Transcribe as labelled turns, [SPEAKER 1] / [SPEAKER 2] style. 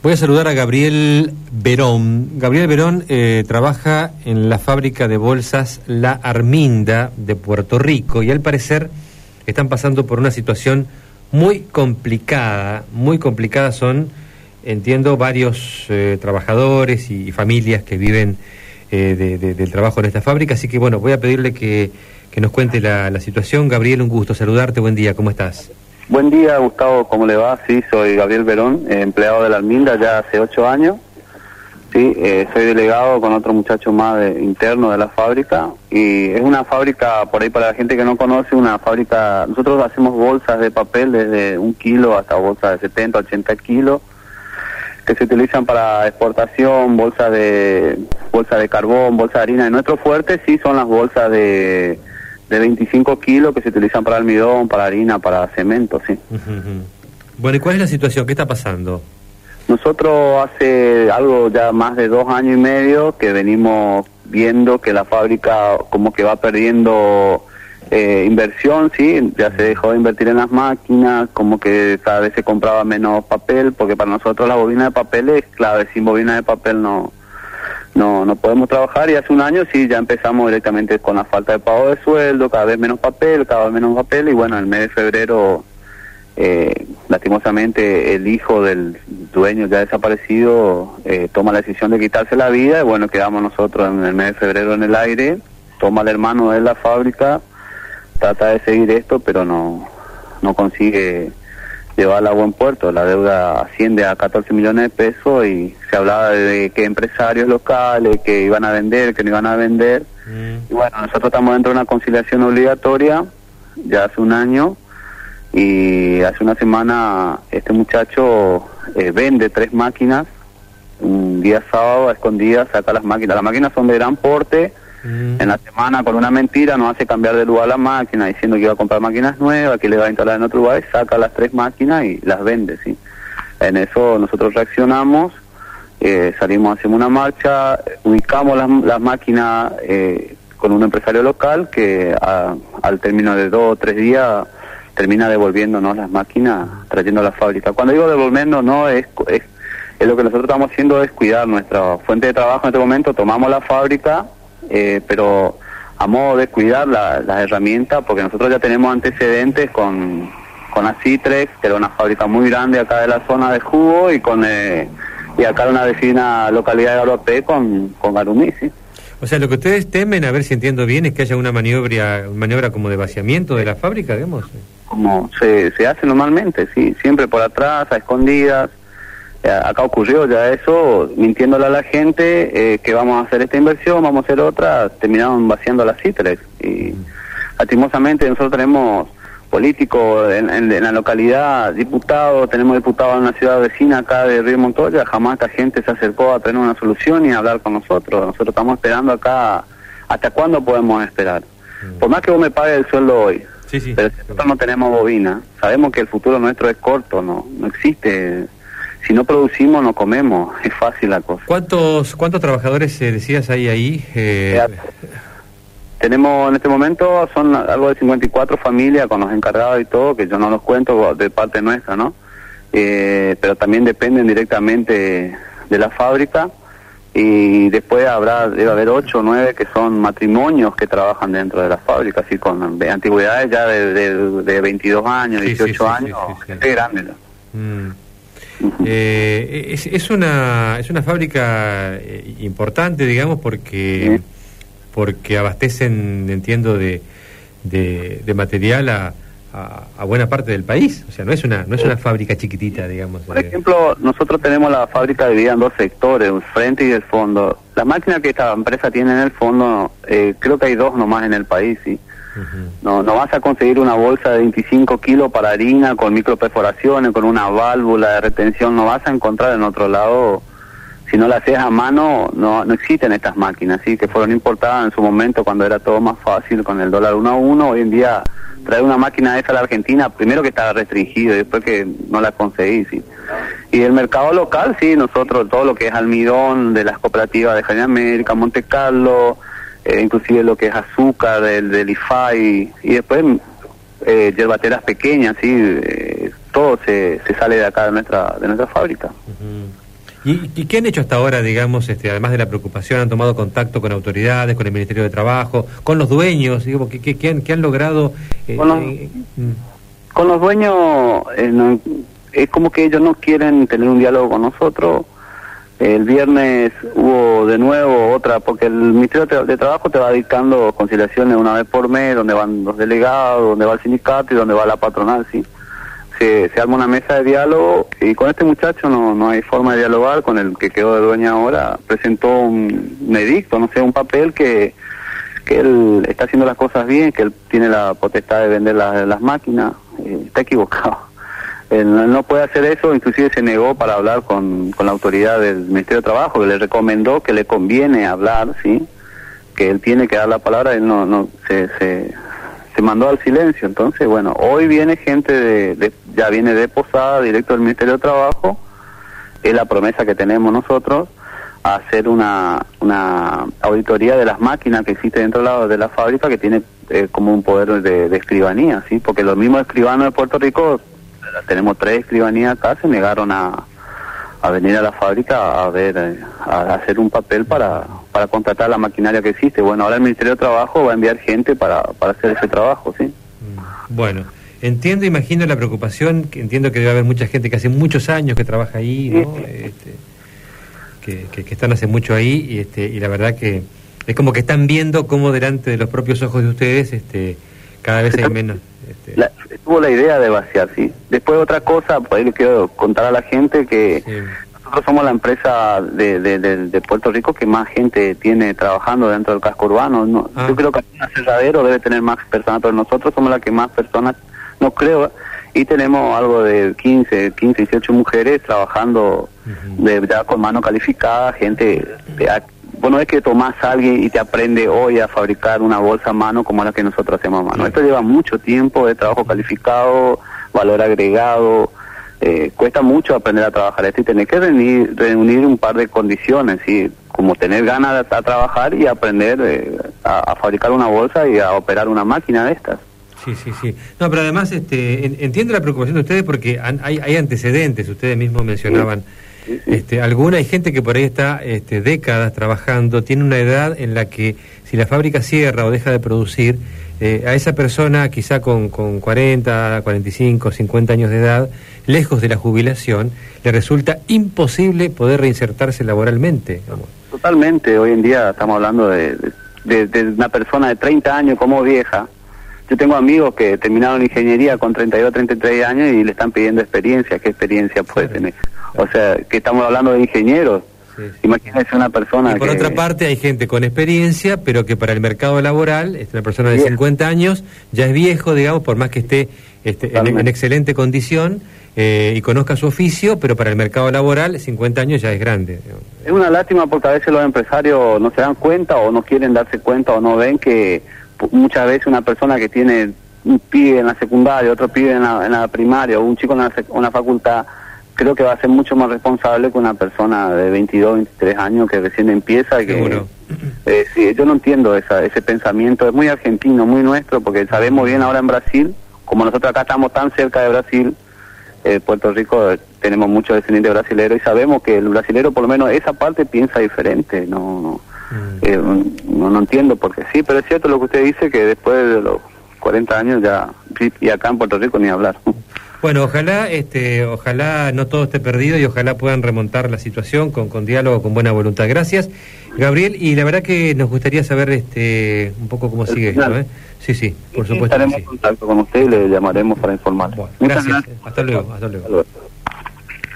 [SPEAKER 1] Voy a saludar a Gabriel Verón. Gabriel Verón trabaja en la fábrica de bolsas La Arminda de Puerto Rico y al parecer están pasando por una situación muy complicada. Muy complicada son, entiendo, varios trabajadores y familias que viven del trabajo en esta fábrica. Así que bueno, voy a pedirle que nos cuente la situación. Gabriel, un gusto saludarte. Buen día, ¿cómo estás?
[SPEAKER 2] Buen día, Gustavo, ¿cómo le va? Sí, soy Gabriel Verón, empleado de La Arminda ya hace 8 años. Sí, soy delegado con otro muchacho más interno de la fábrica. Y es una fábrica, por ahí para la gente que no conoce, una fábrica... Nosotros hacemos bolsas de papel desde 1 kilo hasta bolsas de 70, 80 kilos, que se utilizan para exportación, bolsas de carbón, bolsas de harina. Y nuestro fuerte sí son las bolsas de 25 kilos que se utilizan para almidón, para harina, para cemento, sí.
[SPEAKER 1] Bueno, ¿y cuál es la situación? ¿Qué está pasando?
[SPEAKER 2] Nosotros hace algo ya más de 2 años y medio que venimos viendo que la fábrica como que va perdiendo inversión, sí, ya se dejó de invertir en las máquinas, como que cada vez se compraba menos papel, porque para nosotros la bobina de papel es clave, sin bobina de papel no podemos trabajar. Y hace 1 año sí, ya empezamos directamente con la falta de pago de sueldo, cada vez menos papel, y bueno, el mes de febrero, lastimosamente el hijo del dueño ya desaparecido toma la decisión de quitarse la vida, y bueno, quedamos nosotros en el mes de febrero en el aire. Toma el hermano de la fábrica, trata de seguir esto, pero no consigue llevarla a buen puerto. La deuda asciende a 14 millones de pesos y se hablaba de que empresarios locales que iban a vender, que no iban a vender. Y bueno, nosotros estamos dentro de una conciliación obligatoria ya hace 1 año, y hace 1 semana este muchacho vende 3 máquinas. Un día sábado a escondidas saca las máquinas son de gran porte. En la semana, con una mentira, nos hace cambiar de lugar la máquina, diciendo que iba a comprar máquinas nuevas, que le va a instalar en otro lugar, y saca las 3 máquinas y las vende, ¿sí? En eso nosotros reaccionamos, salimos, hacemos una marcha, ubicamos las máquinas con un empresario local que al término de 2 o 3 días termina devolviéndonos las máquinas, trayendo a la fábrica. Cuando digo devolvernos, no es lo que nosotros estamos haciendo es cuidar nuestra fuente de trabajo. En este momento tomamos la fábrica, pero a modo de cuidar las herramientas, porque nosotros ya tenemos antecedentes con Acitrex, que era una fábrica muy grande acá de la zona de jugo, y acá en una vecina localidad de Garoapé con Garumí, ¿sí?
[SPEAKER 1] O sea, lo que ustedes temen, a ver si entiendo bien, es que haya una maniobra como de vaciamiento de la fábrica, digamos.
[SPEAKER 2] Como se hace normalmente, sí, siempre por atrás, a escondidas. Acá ocurrió ya eso, mintiéndole a la gente que vamos a hacer esta inversión, vamos a hacer otra, terminaron vaciando las Acitrex. Y lastimosamente nosotros tenemos políticos en la localidad, diputados, tenemos diputados en una ciudad vecina acá de Río Montoya. Jamás esta gente se acercó a tener una solución y a hablar con nosotros. Nosotros estamos esperando acá. ¿Hasta cuándo podemos esperar? Por más que vos me pagues el sueldo hoy,
[SPEAKER 1] sí.
[SPEAKER 2] Pero si nosotros no tenemos bobina, sabemos que el futuro nuestro es corto, no existe. Si no producimos, no comemos. Es fácil la cosa.
[SPEAKER 1] ¿Cuántos trabajadores decías ahí?
[SPEAKER 2] Tenemos en este momento, son algo de 54 familias con los encargados y todo, que yo no los cuento de parte nuestra, ¿no? Pero también dependen directamente de la fábrica. Y después debe haber 8 o 9 que son matrimonios que trabajan dentro de la fábrica, así con antigüedades ya de 22 años, 18 años, gente grande, ¿no?
[SPEAKER 1] Es una fábrica importante, digamos, porque abastecen, entiendo, de material a buena parte del país. O sea, no es una fábrica chiquitita, digamos.
[SPEAKER 2] Por ejemplo, nosotros tenemos la fábrica dividida en 2 sectores, el frente y el fondo. La máquina que esta empresa tiene en el fondo, creo que hay 2 nomás en el país, ¿sí? No vas a conseguir una bolsa de 25 kilos para harina con microperforaciones, con una válvula de retención. No vas a encontrar en otro lado. Si no la haces a mano, no existen estas máquinas, ¿sí? Que fueron importadas en su momento cuando era todo más fácil con el dólar 1 a 1. Hoy en día traer una máquina de esa a la Argentina, primero que estaba restringido y después que no la conseguí, ¿sí? Y el mercado local, sí, nosotros todo lo que es almidón de las cooperativas de Jardín América, Monte Carlo, inclusive lo que es azúcar del IFAI, y después yerbateras pequeñas, sí, todo se sale de acá de nuestra fábrica.
[SPEAKER 1] ¿Y qué han hecho hasta ahora, digamos, además de la preocupación? ¿Han tomado contacto con autoridades, con el Ministerio de Trabajo, con los dueños? Digo, ¿qué han logrado?
[SPEAKER 2] Con los dueños, es como que ellos no quieren tener un diálogo con nosotros. El viernes hubo de nuevo otra, porque el Ministerio de Trabajo te va dictando conciliaciones una vez por mes, donde van los delegados, donde va el sindicato y donde va la patronal, ¿sí? Se arma una mesa de diálogo y con este muchacho no hay forma de dialogar. Con el que quedó de dueño ahora presentó un edicto, no sé, un papel que él está haciendo las cosas bien, que él tiene la potestad de vender las máquinas. Está equivocado. Él no puede hacer eso, inclusive se negó para hablar con la autoridad del Ministerio de Trabajo, que le recomendó que le conviene hablar, ¿sí? Que él tiene que dar la palabra. Él se mandó al silencio. Entonces, bueno, hoy viene gente ya viene de Posada, directo del Ministerio de Trabajo. Es la promesa que tenemos nosotros, a hacer una auditoría de las máquinas que existen dentro de la fábrica, que tiene como un poder de escribanía, ¿sí? Porque los mismos escribanos de Puerto Rico, tenemos 3 escribanías acá, se negaron a venir a la fábrica a hacer un papel para contratar la maquinaria que existe. Bueno, ahora el Ministerio de Trabajo va a enviar gente para hacer ese trabajo, ¿sí?
[SPEAKER 1] Bueno, entiendo, imagino la preocupación, que entiendo que debe haber mucha gente que hace muchos años que trabaja ahí, ¿no? Que están hace mucho ahí, y la verdad que es como que están viendo cómo delante de los propios ojos de ustedes cada vez hay menos.
[SPEAKER 2] Tuvo la idea de vaciar, sí. Después otra cosa, por ahí le quiero contar a la gente que sí. Nosotros somos la empresa de Puerto Rico que más gente tiene trabajando dentro del casco urbano. No, yo creo que un aserradero debe tener más personas, pero nosotros somos la que más personas, no creo, y tenemos algo de 15, 18 mujeres trabajando ya con mano calificada, gente bueno, es que tomás a alguien y te aprende hoy a fabricar una bolsa a mano como la que nosotros hacemos a mano. Esto lleva mucho tiempo de trabajo calificado, valor agregado, cuesta mucho aprender a trabajar esto y tener que reunir un par de condiciones, ¿sí? Como tener ganas de trabajar y aprender a fabricar una bolsa y a operar una máquina de estas.
[SPEAKER 1] Sí. No, pero además entiendo la preocupación de ustedes porque hay antecedentes, ustedes mismos mencionaban. Hay gente que por ahí está décadas trabajando, tiene una edad en la que si la fábrica cierra o deja de producir, a esa persona quizá con 40, 45, 50 años de edad, lejos de la jubilación, le resulta imposible poder reinsertarse laboralmente. Vamos.
[SPEAKER 2] Totalmente, hoy en día estamos hablando de una persona de 30 años como vieja. Yo tengo amigos que terminaron ingeniería con 32, 33 años y le están pidiendo experiencia. ¿Qué experiencia puede tener? O sea, que estamos hablando de ingenieros. Sí. Imagínense una persona
[SPEAKER 1] y por otra parte hay gente con experiencia, pero que para el mercado laboral, una persona de 50 años, ya es viejo, digamos, por más que esté en excelente condición y conozca su oficio, pero para el mercado laboral 50 años ya es grande.
[SPEAKER 2] Es una lástima porque a veces los empresarios no se dan cuenta o no quieren darse cuenta o no ven que muchas veces una persona que tiene un pibe en la secundaria, otro pibe en la primaria o un chico en una facultad, creo que va a ser mucho más responsable que una persona de 22, 23 años que recién empieza. Sí, yo no entiendo ese pensamiento, es muy argentino, muy nuestro, porque sabemos bien ahora en Brasil, como nosotros acá estamos tan cerca de Brasil, Puerto Rico tenemos muchos descendientes brasileros y sabemos que el brasilero por lo menos esa parte piensa diferente, no entiendo por qué. Sí, pero es cierto lo que usted dice, que después de los 40 años ya, y acá en Puerto Rico ni hablar.
[SPEAKER 1] Bueno, ojalá no todo esté perdido y ojalá puedan remontar la situación con diálogo, con buena voluntad. Gracias, Gabriel, y la verdad que nos gustaría saber un poco cómo sigue esto, ¿eh? Sí, por supuesto.
[SPEAKER 2] Estaremos en contacto con usted y le llamaremos para informar.
[SPEAKER 1] Bueno, gracias. Hasta luego.